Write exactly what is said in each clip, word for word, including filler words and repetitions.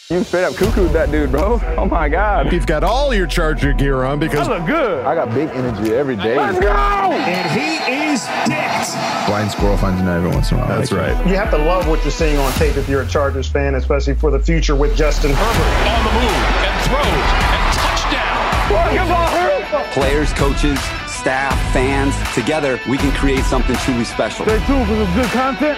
You straight up cuckooed that dude, bro. Oh my God. You've got all your Charger gear on because I look good. I got big energy every day. Let's go! And he is dicked. Blind squirrel finds a nut every once in a while. That's right. You have to love what you're seeing on tape if you're a Chargers fan, especially for the future with Justin Herbert. On the move and throws and touchdown. What? Come on, Herbert. Players, coaches, staff, fans, together we can create something truly special. Stay tuned for some good content.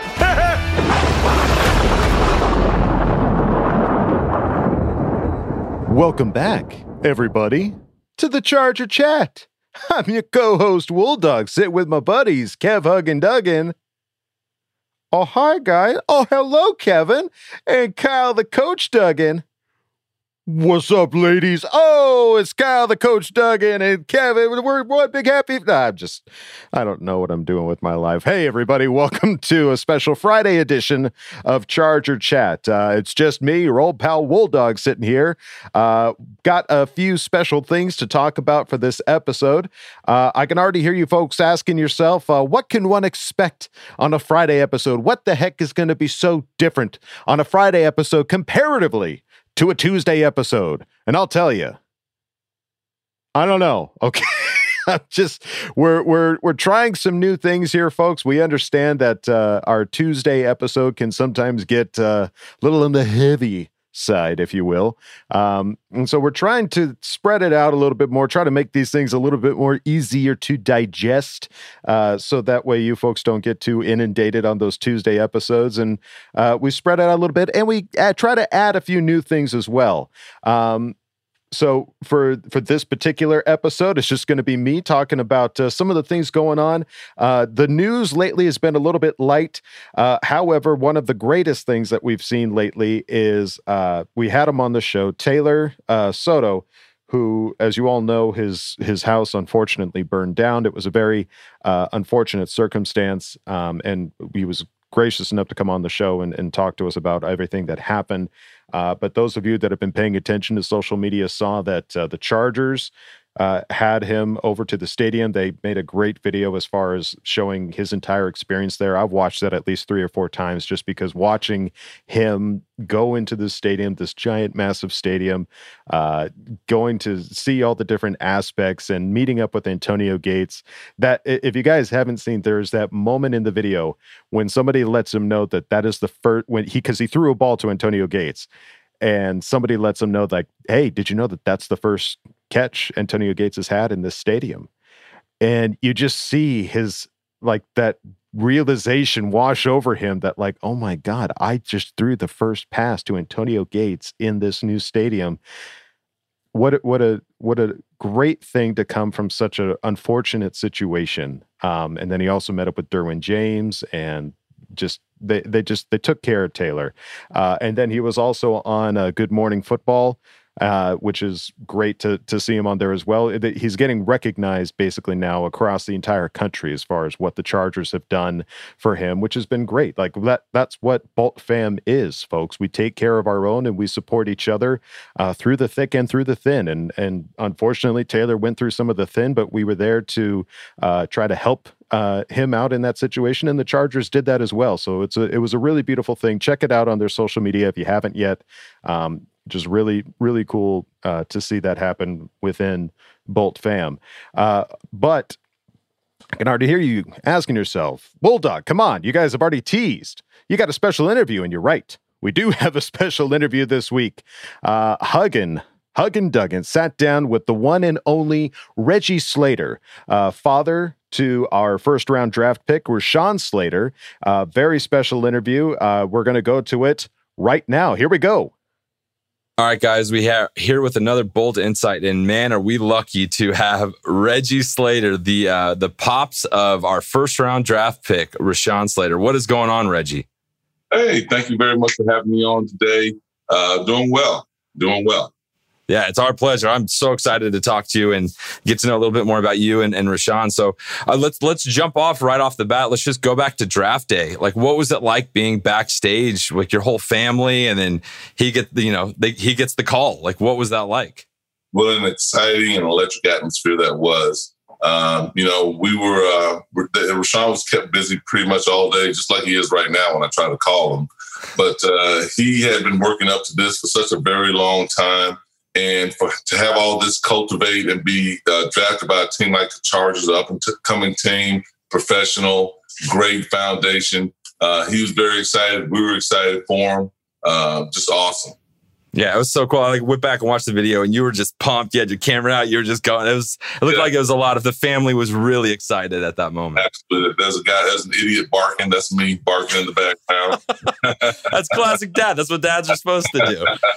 Welcome back, everybody, to the Charger Chat. I'm your co-host, Wolldog, sitting with my buddies, Kev, Hug, and Duggan. Oh, hi, guys. Oh, hello, Kevin. And Kyle, the coach, Duggan. What's up, ladies? Oh, it's Kyle, the coach, Duggan, and Kevin. We're one big happy. Nah, I'm just, I don't know what I'm doing with my life. Hey, everybody, welcome to a special Friday edition of Charger Chat. Uh, it's just me, your old pal Wolldog, sitting here. Uh, got a few special things to talk about for this episode. Uh, I can already hear you folks asking yourself, uh, what can one expect on a Friday episode? What the heck is going to be so different on a Friday episode comparatively to a Tuesday episode? And I'll tell you, I don't know. Okay. I'm just, we're, we're, we're trying some new things here, folks. We understand that uh, our Tuesday episode can sometimes get uh, a little on the heavy side, if you will. Um, and so we're trying to spread it out a little bit more, try to make these things a little bit more easier to digest. Uh, so that way you folks don't get too inundated on those Tuesday episodes. And uh, we spread it out a little bit, and we add, try to add a few new things as well. Um, So for for this particular episode, it's just going to be me talking about uh, some of the things going on. Uh, the news lately has been a little bit light. Uh, however, one of the greatest things that we've seen lately is uh, we had him on the show, Taylor uh, Soto, who, as you all know, his his house unfortunately burned down. It was a very uh, unfortunate circumstance, um, and he was gracious enough to come on the show and, and talk to us about everything that happened. Uh, but those of you that have been paying attention to social media saw that uh, the Chargers uh, had him over to the stadium. They made a great video as far as showing his entire experience there. I've watched that at least three or four times just because watching him go into the stadium, this giant, massive stadium, uh, going to see all the different aspects and meeting up with Antonio Gates. That, if you guys haven't seen, there's that moment in the video when somebody lets him know that that is the first, when he, because he threw a ball to Antonio Gates, and somebody lets him know, like, hey, did you know that that's the first catch Antonio Gates has had in this stadium? And you just see his, like, that realization wash over him that, like, oh my God, I just threw the first pass to Antonio Gates in this new stadium. What a, what a what a great thing to come from such an unfortunate situation. Um, and then he also met up with Derwin James, and just they they just they took care of Taylor. Uh, and then he was also on uh, Good Morning Football, uh, which is great to to see him on there as well. He's getting recognized basically now across the entire country as far as what the Chargers have done for him, which has been great. Like that that's what Bolt Fam is, folks. We take care of our own and we support each other uh, through the thick and through the thin. And and unfortunately, Taylor went through some of the thin, but we were there to uh, try to help uh, him out in that situation, and the Chargers did that as well. So it's a, it was a really beautiful thing. Check it out on their social media if you haven't yet. Um, just really, really cool uh, to see that happen within Bolt Fam. Uh, but I can already hear you asking yourself, Bulldog, come on, you guys have already teased. You got a special interview, and you're right. We do have a special interview this week. Uh, Huggin Huggin Duggan sat down with the one and only Reggie Slater, uh, father to our first round draft pick, Rashawn Slater. Uh, very special interview. Uh, we're going to go to it right now. Here we go. All right, guys, we have here with another Bold Insight, and man, are we lucky to have Reggie Slater, the uh, the pops of our first round draft pick, Rashawn Slater. What is going on, Reggie? Hey, thank you very much for having me on today. Uh, doing well, doing well. Yeah, it's our pleasure. I'm so excited to talk to you and get to know a little bit more about you and, and Rashawn. So uh, let's let's jump off right off the bat. Let's just go back to draft day. Like, what was it like being backstage with your whole family, and then he get the, you know they, he gets the call? Like, what was that like? What an exciting and electric atmosphere that was. Um, you know, we were, uh, Rashawn was kept busy pretty much all day, just like he is right now when I try to call him. But uh, he had been working up to this for such a very long time. And for to have all this cultivate and be uh, drafted by a team like the Chargers, up and coming team, professional, great foundation. Uh, he was very excited. We were excited for him. Uh, just awesome. Yeah, it was so cool. I like went back and watched the video, and you were just pumped. You had your camera out. You were just going. It was. It looked yeah. like it was a lot of the family was really excited at that moment. Absolutely. There's a guy. There's an idiot barking. That's me barking in the background. That's classic dad. That's what dads are supposed to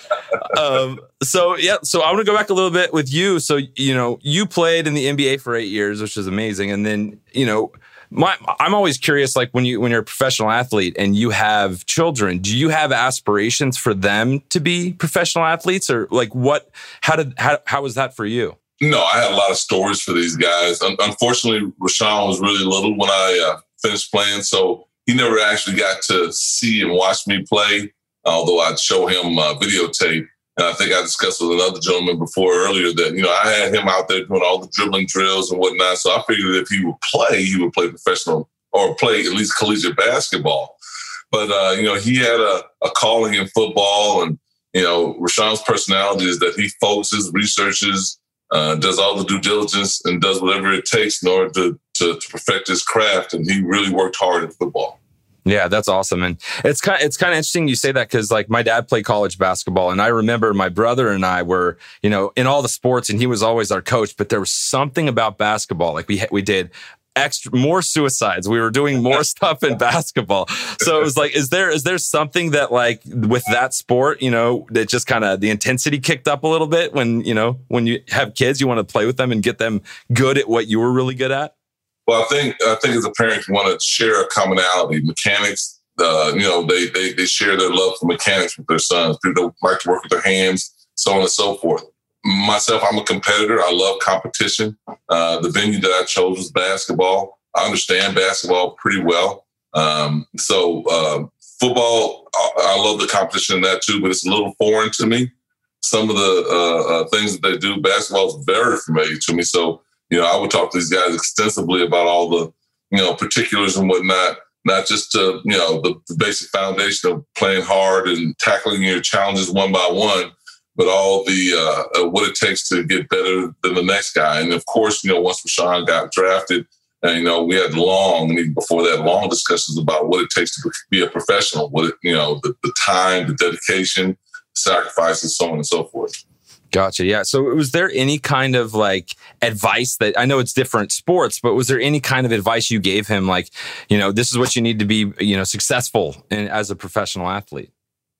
do. Um, so yeah. So I want to go back a little bit with you. So you know, you played in the N B A for eight years, which is amazing, and then you know. My, I'm always curious, like when you when you're a professional athlete and you have children, do you have aspirations for them to be professional athletes, or like what? How did how how was that for you? No, I had a lot of stories for these guys. Un- unfortunately, Rashawn was really little when I uh, finished playing, so he never actually got to see and watch me play. Although I'd show him uh, videotape. And I think I discussed with another gentleman before earlier that, you know, I had him out there doing all the dribbling drills and whatnot. So I figured if he would play, he would play professional or play at least collegiate basketball. But, uh, you know, he had a, a calling in football. And, you know, Rashawn's personality is that he focuses, researches, uh, does all the due diligence and does whatever it takes in order to, to, to perfect his craft. And he really worked hard in football. Yeah, that's awesome. And it's kind of, it's kind of interesting you say that because like my dad played college basketball and I remember my brother and I were, you know, in all the sports and he was always our coach, but there was something about basketball. Like we, we did extra, more suicides. We were doing more stuff in basketball. So it was like, is there, is there something that like with that sport, you know, that just kind of the intensity kicked up a little bit when, you know, when you have kids, you want to play with them and get them good at what you were really good at? Well, I think I think as a parent, you want to share a commonality. Mechanics, uh, you know, they, they they share their love for mechanics with their sons. People like to work with their hands, so on and so forth. Myself, I'm a competitor. I love competition. Uh, the venue that I chose was basketball. I understand basketball pretty well. Um, so uh, football, I, I love the competition in that too, but it's a little foreign to me. Some of the uh, uh, things that they do, basketball is very familiar to me. So, you know, I would talk to these guys extensively about all the, you know, particulars and whatnot, not just to, you know, the, the basic foundation of playing hard and tackling your challenges one by one, but all the, uh, uh, what it takes to get better than the next guy. And of course, you know, once Rashawn got drafted, and, you know, we had long, and even before that, long discussions about what it takes to be a professional, what it, you know, the, the time, the dedication, sacrifices, so on and so forth. Gotcha. Yeah. So was there any kind of like advice that I know it's different sports, but was there any kind of advice you gave him? Like, you know, this is what you need to be, you know, successful in, as a professional athlete.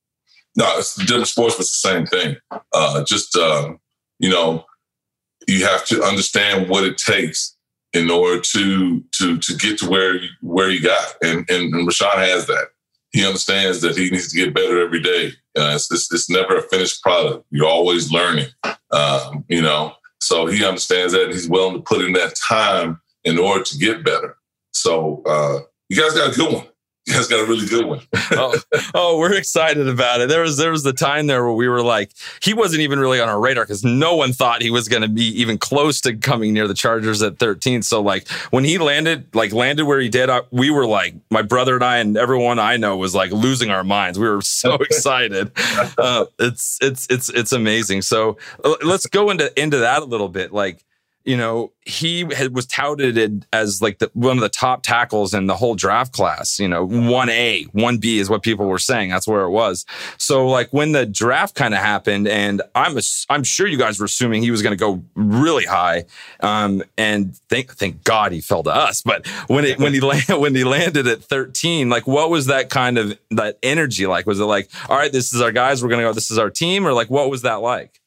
No, it's different sports, but it's the same thing. Uh, just, um, you know, you have to understand what it takes in order to, to, to get to where, you, where you got. And, and, and Rashawn has that. He understands that he needs to get better every day. Uh, it's, it's, it's never a finished product. You're always learning, um, you know. So he understands that, and he's willing to put in that time in order to get better. So uh, you guys got a good one. You guys got a really good one. oh, oh, we're excited about it. There was there was the time there where we were like, he wasn't even really on our radar because no one thought he was going to be even close to coming near the Chargers at thirteen. So like when he landed, like landed where he did, I, we were like, my brother and I and everyone I know was like losing our minds. We were so excited. Uh, it's it's it's it's amazing. So uh, let's go into into that a little bit. Like, you know, he had, was touted as like the, one of the top tackles in the whole draft class, you know, one A, one B is what people were saying. That's where it was. So like when the draft kind of happened, and I'm a, I'm sure you guys were assuming he was going to go really high. Um, and thank, thank God he fell to us. But when it, when he landed, when he landed at thirteen, like what was that kind of, that energy like? Was it like, all right, this is our guys, we're going to go, this is our team? Or like, what was that like?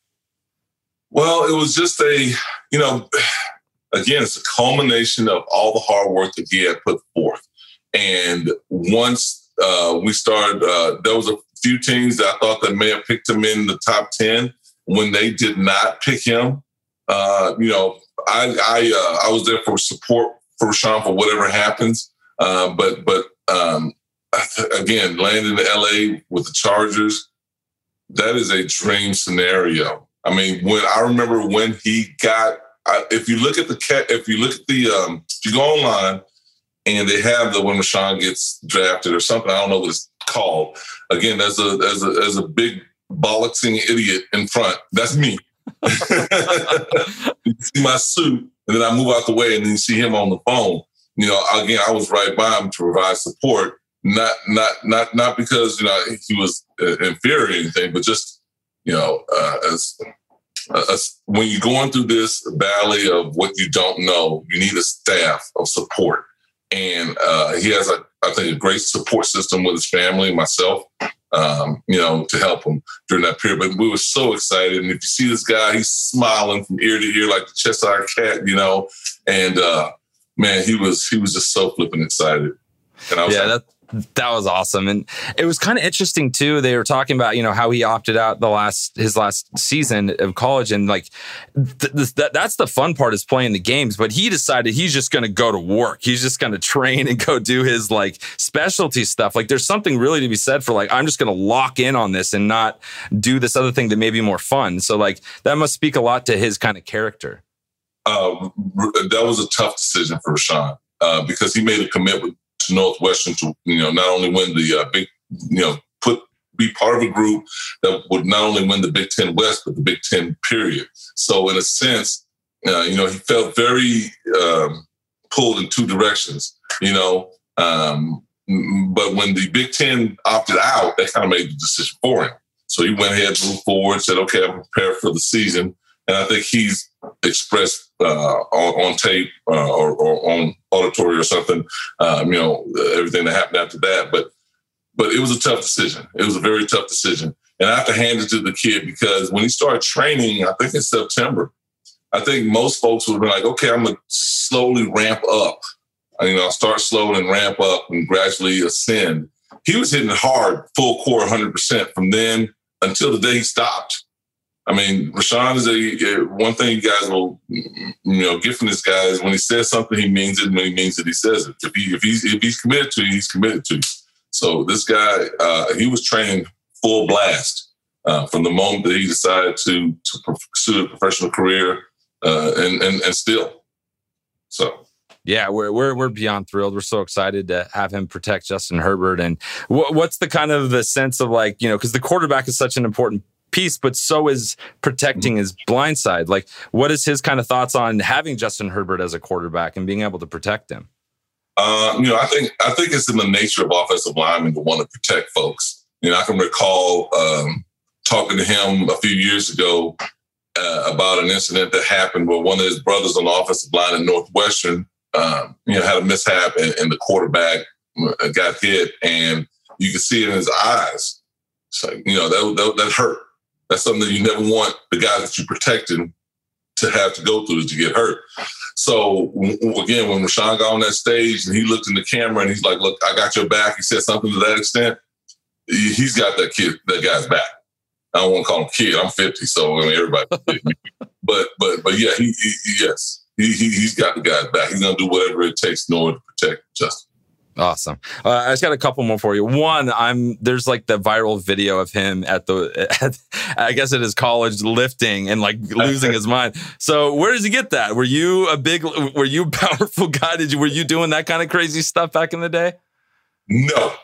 Well, it was just a, you know, again, it's a culmination of all the hard work that he had put forth. And once uh, we started, uh, there was a few teams that I thought that may have picked him in the top ten. When they did not pick him, uh, you know, I I, uh, I was there for support for Rashawn for whatever happens. Uh, but but um, again, landing in L A with the Chargers, that is a dream scenario. I mean, when I remember when he got I, if you look at the cat, if you look at the, um, if you go online and they have the when Rashawn gets drafted or something, I don't know what it's called. Again, there's a there's a there's a big bollocksing idiot in front. That's me. You see my suit, and then I move out the way, and then you see him on the phone. You know, again, I was right by him to provide support, not not not not because you know he was uh, inferior or anything, but just you know, uh, as, as when you're going through this valley of what you don't know, you need a staff of support, and uh, he has a I think a great support system with his family, myself. Um, you know, to help him during that period. But we were so excited. And if you see this guy, he's smiling from ear to ear like the Cheshire Cat, you know. And uh, man, he was he was just so flipping excited. And I was yeah, like, that that was awesome. And it was kind of interesting too. They were talking about, you know, how he opted out the last his last season of college, and like th- th- that that's the fun part is playing the games. But he decided he's just going to go to work. He's just going to train and go do his like specialty stuff. Like there's something really to be said for like I'm just going to lock in on this and not do this other thing that may be more fun. So like that must speak a lot to his kind of character. Uh, that was a tough decision for Rashawn uh, because he made a commitment to Northwestern to, you know, not only win the uh, big, you know, put be part of a group that would not only win the Big Ten West, but the Big Ten period. So in a sense, uh, you know, he felt very um, pulled in two directions, you know. Um, but when the Big Ten opted out, that kind of made the decision for him. So he went ahead, moved forward, said, okay, I'm prepared for the season. And I think he's expressed uh, on, on tape uh, or, or on auditory or something, um, you know, everything that happened after that. But but it was a tough decision. It was a very tough decision. And I have to hand it to the kid because when he started training, I think in September, I think most folks would have been like, okay, I'm going to slowly ramp up. You know, start slow and ramp up and gradually ascend. He was hitting hard, full core, one hundred percent from then until the day he stopped. I mean, Rashawn is a one thing you guys will, you know, get from this guy is when he says something, he means it. And when he means it, he says it. If he if he's if he's committed to you, he's committed to you. So this guy, uh, he was training full blast uh, from the moment that he decided to to pursue a professional career, uh, and and and still. So. Yeah, we're we're we're beyond thrilled. We're so excited to have him protect Justin Herbert. And wh- what's the kind of the sense of like, you know, because the quarterback is such an important piece, but so is protecting his blind side. Like, what is his kind of thoughts on having Justin Herbert as a quarterback and being able to protect him? Uh, you know, I think I think it's in the nature of offensive linemen to want to protect folks. You know, I can recall um, talking to him a few years ago uh, about an incident that happened where one of his brothers on the offensive line at Northwestern, um, you know, had a mishap and, and the quarterback got hit, and you could see it in his eyes. So, you know, that, that that hurt. That's something that you never want the guy that you're protecting to have to go through is to get hurt. So, again, when Rashawn got on that stage and he looked in the camera and he's like, look, I got your back. He said something to that extent. He's got that kid, that guy's back. I don't want to call him kid. I'm fifty, so I mean, everybody. but, but, but yeah, he, he yes, he, he, he's got the guy's back. He's going to do whatever it takes in order to protect Justin. Awesome. Uh, I just got a couple more for you. One, I'm there's like the viral video of him at the, at, I guess at his college lifting and like losing his mind. So where does he get that? Were you a big, were you a powerful guy? Did you, were you doing that kind of crazy stuff back in the day? No,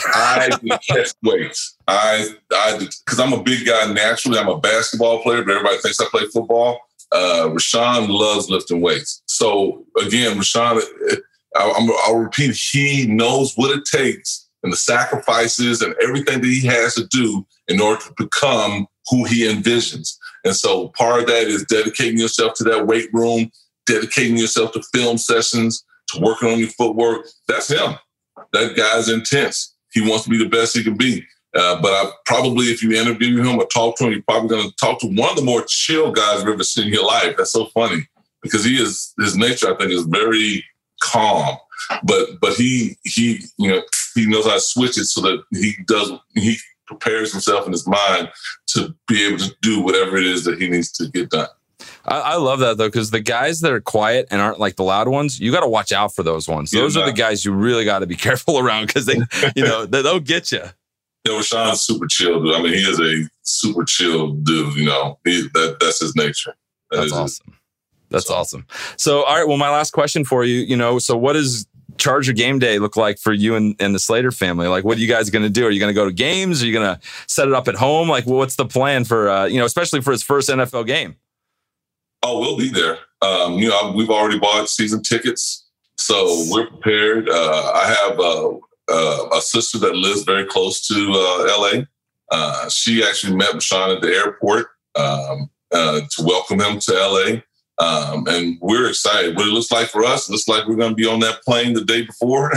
I did catch weights. I, I did, because I'm a big guy naturally. I'm a basketball player, but everybody thinks I play football. Uh, Rashawn loves lifting weights. So again, Rashawn, I'm, I'll repeat, he knows what it takes and the sacrifices and everything that he has to do in order to become who he envisions. And so part of that is dedicating yourself to that weight room, dedicating yourself to film sessions, to working on your footwork. That's him. That guy's intense. He wants to be the best he can be. Uh, but I probably, if you interview him or talk to him, you're probably going to talk to one of the more chill guys you've ever seen in your life. That's so funny because he is, his nature, I think, is very calm, but but he he you know he knows how to switch it so that he does he prepares himself in his mind to be able to do whatever it is that he needs to get done. I, I love that though, because the guys that are quiet and aren't like the loud ones, you got to watch out for those ones. Those yeah, are the guys you really got to be careful around because they you know they, they'll get you. You know, Rashawn's super chill dude. I mean, he is a super chill dude. You know, he, that that's his nature. That that's awesome. That's So- awesome. So, all right. Well, my last question for you, you know, so what does Charger game day look like for you and, and the Slater family? Like, what are you guys going to do? Are you going to go to games? Are you going to set it up at home? Like, what's the plan for, uh, you know, especially for his first N F L game? Oh, we'll be there. Um, you know, we've already bought season tickets, so we're prepared. Uh, I have uh, uh, a sister that lives very close to uh, L A. Uh, she actually met Rashawn at the airport um, uh, to welcome him to L A. Um, and we're excited. What it looks like for us, it looks like we're going to be on that plane the day before.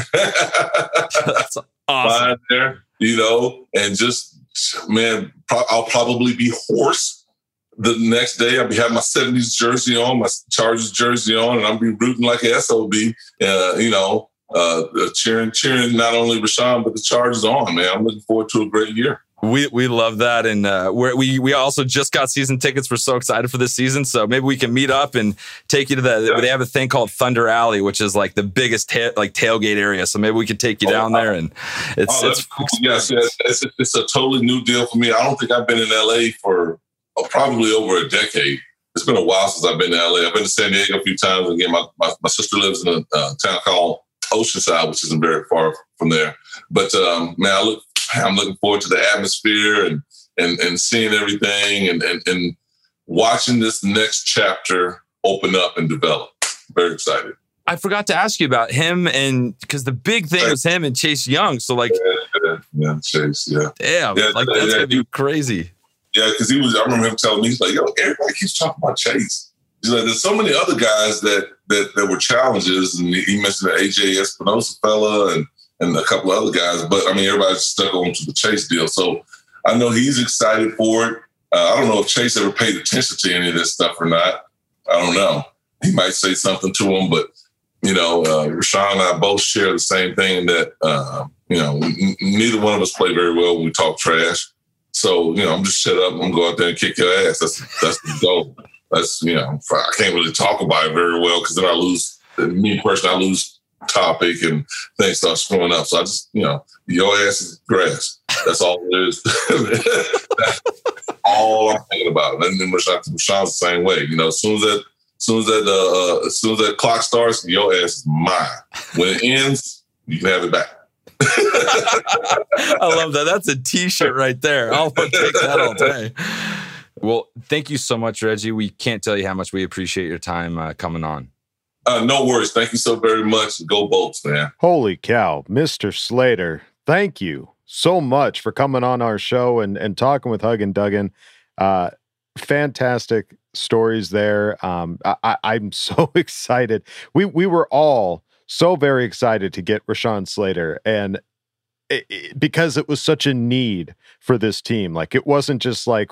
That's awesome. Flying there, you know, and just, man, pro- I'll probably be hoarse. The next day, I'll be having my seventies jersey on, my Chargers jersey on, and I'll be rooting like an S O B, uh, you know, uh, cheering, cheering not only Rashawn, but the Chargers on, man. I'm looking forward to a great year. We we love that, and uh, we're, we we also just got season tickets. We're so excited for this season, so maybe we can meet up and take you to the. Yeah. They have a thing called Thunder Alley, which is like the biggest ta- like tailgate area. So maybe we could take you oh, down wow. there, and it's oh, it's cool. Yes, it's, it's a totally new deal for me. I don't think I've been in L A for oh, probably over a decade. It's been a while since I've been to L A. I've been to San Diego a few times. Again, my my, my sister lives in a uh, town called Oceanside, which isn't very far from there. But um, man, I look. I'm looking forward to the atmosphere and and, and seeing everything and, and, and watching this next chapter open up and develop. Very excited. I forgot to ask you about him, and because the big thing was him and Chase Young. So like, yeah, yeah, yeah Chase, yeah, damn, yeah, like yeah, that's yeah, gonna be crazy. Yeah, because he was. I remember him telling me, he's like, "Yo, everybody keeps talking about Chase." He's like, "There's so many other guys that that that were challenges," and he mentioned the A J Espinosa fella and. and a couple of other guys, but I mean, everybody's stuck on to the Chase deal. So I know he's excited for it. Uh, I don't know if Chase ever paid attention to any of this stuff or not. I don't know. He might say something to him, but, you know, uh, Rashawn and I both share the same thing that, uh, you know, n- neither one of us play very well when we talk trash. So, you know, I'm just shut up. I'm going to go out there and kick your ass. That's, that's the goal. That's, you know, I can't really talk about it very well because then I lose, me personally, I lose topic and things start screwing up. So I just, you know, your ass is grass. That's all it is. That's all I'm thinking about. And then Rashawn's the same way. You know, as soon as that, as soon as that, uh, as soon as that clock starts, your ass is mine. When it ends, you can have it back. I love that. That's a T-shirt right there. I'll take that all day. Well, thank you so much, Reggie. We can't tell you how much we appreciate your time uh, coming on. Uh, no worries. Thank you so very much. Go Bolts, man. Holy cow, Mister Slater. Thank you so much for coming on our show and, and talking with Hug and Duggan. Uh, fantastic stories there. Um, I, I'm so excited. We we were all so very excited to get Rashawn Slater, and it, it, because it was such a need for this team. Like, it wasn't just like,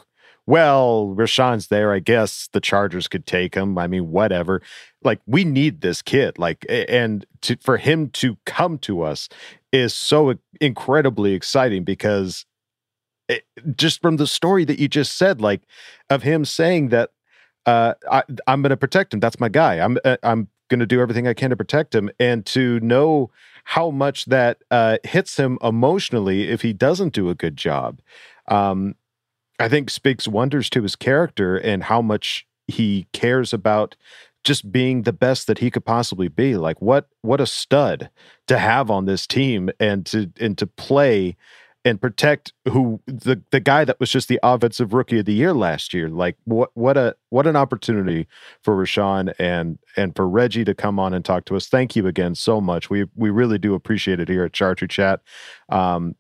well, Rashawn's there, I guess the Chargers could take him. I mean, whatever. Like, we need this kid. Like, and to, for him to come to us is so incredibly exciting because it, just from the story that you just said, like, of him saying that uh, I, I'm going to protect him. That's my guy. I'm I'm going to do everything I can to protect him, and to know how much that uh, hits him emotionally if he doesn't do a good job. Um, I think speaks wonders to his character and how much he cares about just being the best that he could possibly be. Like, what what a stud to have on this team, and to and to play and protect who the the guy that was just the offensive rookie of the year last year. Like, what what a what an opportunity for Rashawn and and for Reggie to come on and talk to us. Thank you again so much. We we really do appreciate it here at Charger Chat. Um,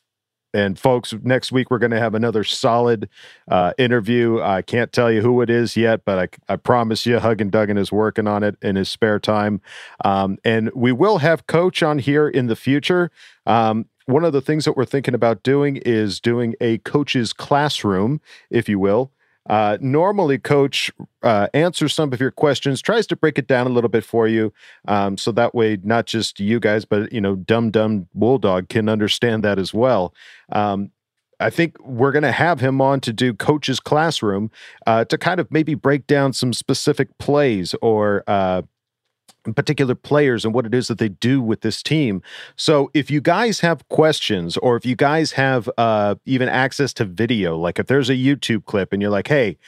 And folks, next week we're going to have another solid uh, interview. I can't tell you who it is yet, but I, I promise you, Hug and Duggan is working on it in his spare time. Um, and we will have Coach on here in the future. Um, one of the things that we're thinking about doing is doing a coach's classroom, if you will. Uh, normally, Coach uh, answers some of your questions, tries to break it down a little bit for you, um, so that way not just you guys, but you know, Dumb Dumb Bulldog can understand that as well. Um, I think we're going to have him on to do Coach's Classroom uh, to kind of maybe break down some specific plays or uh, particular players and what it is that they do with this team. So if you guys have questions, or if you guys have uh, even access to video, like if there's a YouTube clip and you're like, hey,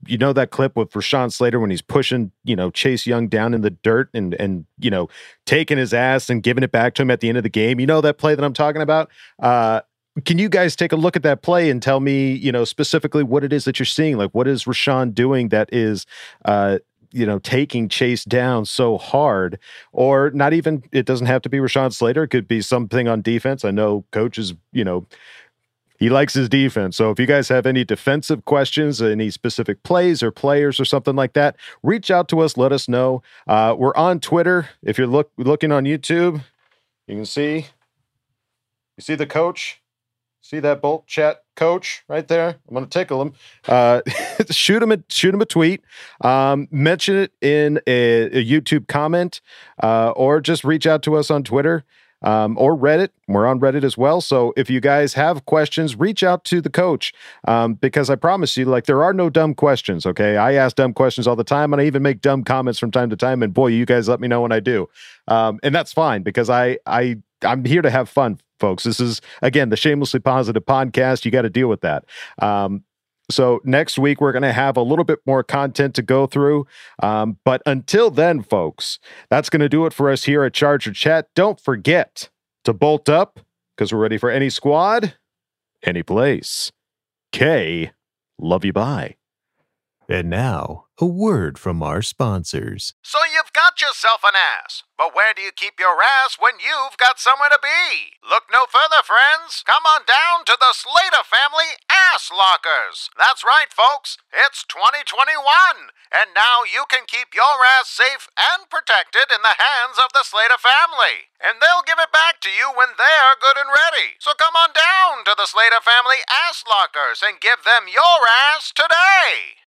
you know that clip with Rashawn Slater when he's pushing, you know, Chase Young down in the dirt and, and, you know, taking his ass and giving it back to him at the end of the game. You know that play that I'm talking about? Uh, can you guys take a look at that play and tell me, you know, specifically what it is that you're seeing? Like, what is Rashawn doing that is, uh, you know, taking Chase down so hard? Or not even, it doesn't have to be Rashawn Slater. It could be something on defense. I know coaches, you know, he likes his defense. So if you guys have any defensive questions, any specific plays or players or something like that, reach out to us. Let us know. Uh, we're on Twitter. If you're look, looking on YouTube, you can see, you see the coach. See that Bolt Chat coach right there? I'm going to tickle him. Uh, shoot him a shoot him a tweet. Um, mention it in a, a YouTube comment, uh, or just reach out to us on Twitter um, or Reddit. We're on Reddit as well. So if you guys have questions, reach out to the coach, um, because I promise you, like, there are no dumb questions. Okay, I ask dumb questions all the time, and I even make dumb comments from time to time. And boy, you guys let me know when I do, um, and that's fine because I I I'm here to have fun, folks. This is, again, the Shamelessly Positive podcast. You got to deal with that. Um, so next week, we're going to have a little bit more content to go through. Um, but until then, folks, that's going to do it for us here at Charger Chat. Don't forget to bolt up because we're ready for any squad, any place. K, love you, bye. And now, a word from our sponsors. So you've got yourself an ass, but where do you keep your ass when you've got somewhere to be? Look no further, friends. Come on down to the Slater Family Ass Lockers. That's right, folks. It's twenty twenty-one, and now you can keep your ass safe and protected in the hands of the Slater family. And they'll give it back to you when they're good and ready. So come on down to the Slater Family Ass Lockers and give them your ass today.